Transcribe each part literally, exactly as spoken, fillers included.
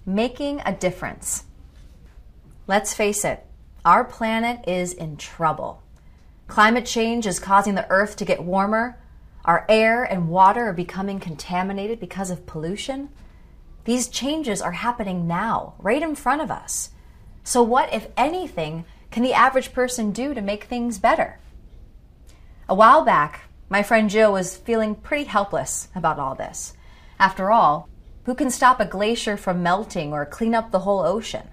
making a difference. Let's face it, our planet is in trouble. Climate change is causing the Earth to get warmer. Our air and water are becoming contaminated because of pollution. These changes are happening now, right in front of us. So what, if anything, can the average person do to make things better? A while back, my friend Jill was feeling pretty helpless about all this. After all, who can stop a glacier from melting or clean up the whole ocean?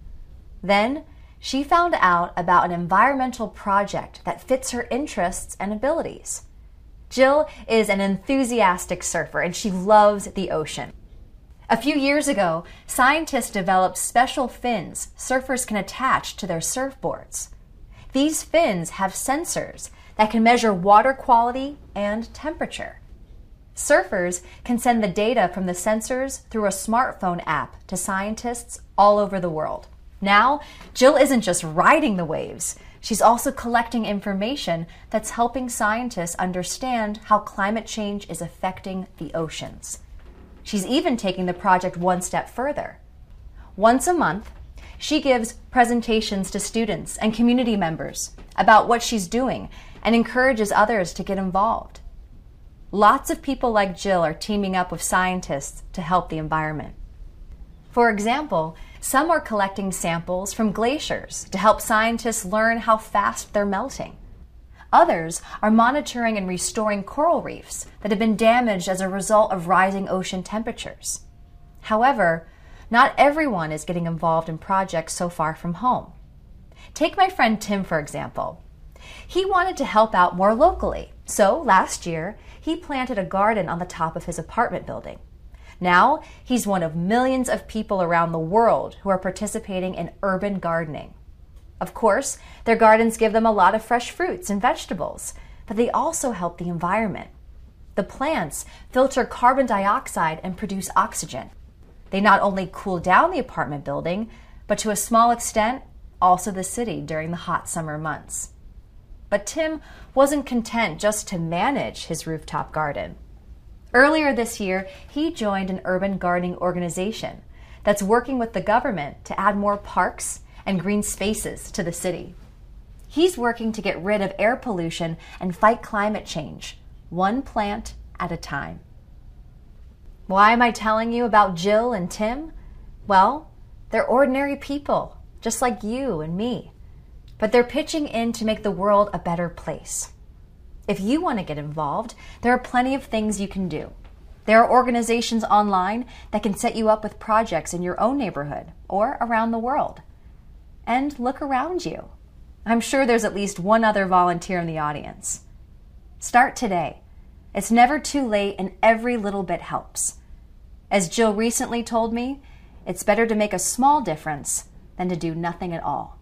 Then, she found out about an environmental project that fits her interests and abilities. Jill is an enthusiastic surfer and she loves the ocean. A few years ago, scientists developed special fins surfers can attach to their surfboards. These fins have sensors that can measure water quality and temperature. Surfers can send the data from the sensors through a smartphone app to scientists all over the world. Now, Jill isn't just riding the waves, she's also collecting information that's helping scientists understand how climate change is affecting the oceans. She's even taking the project one step further. Once a month, she gives presentations to students and community members about what she's doing and encourages others to get involved. Lots of people like Jill are teaming up with scientists to help the environment. For example, some are collecting samples from glaciers to help scientists learn how fast they're melting. Others are monitoring and restoring coral reefs that have been damaged as a result of rising ocean temperatures. However, not everyone is getting involved in projects so far from home. Take my friend Tim, for example. He wanted to help out more locally, so last year he planted a garden on the top of his apartment building. Now, he's one of millions of people around the world who are participating in urban gardening. Of course, their gardens give them a lot of fresh fruits and vegetables, but they also help the environment. The plants filter carbon dioxide and produce oxygen. They not only cool down the apartment building, but to a small extent, also the city during the hot summer months. But Tim wasn't content just to manage his rooftop garden. Earlier this year, he joined an urban gardening organization that's working with the government to add more parks and green spaces to the city. He's working to get rid of air pollution and fight climate change, one plant at a time. Why am I telling you about Jill and Tim? Well, they're ordinary people, just like you and me. But they're pitching in to make the world a better place. If you want to get involved, there are plenty of things you can do. There are organizations online that can set you up with projects in your own neighborhood or around the world. And look around you. I'm sure there's at least one other volunteer in the audience. Start today. It's never too late and every little bit helps. As Jill recently told me, it's better to make a small difference than to do nothing at all.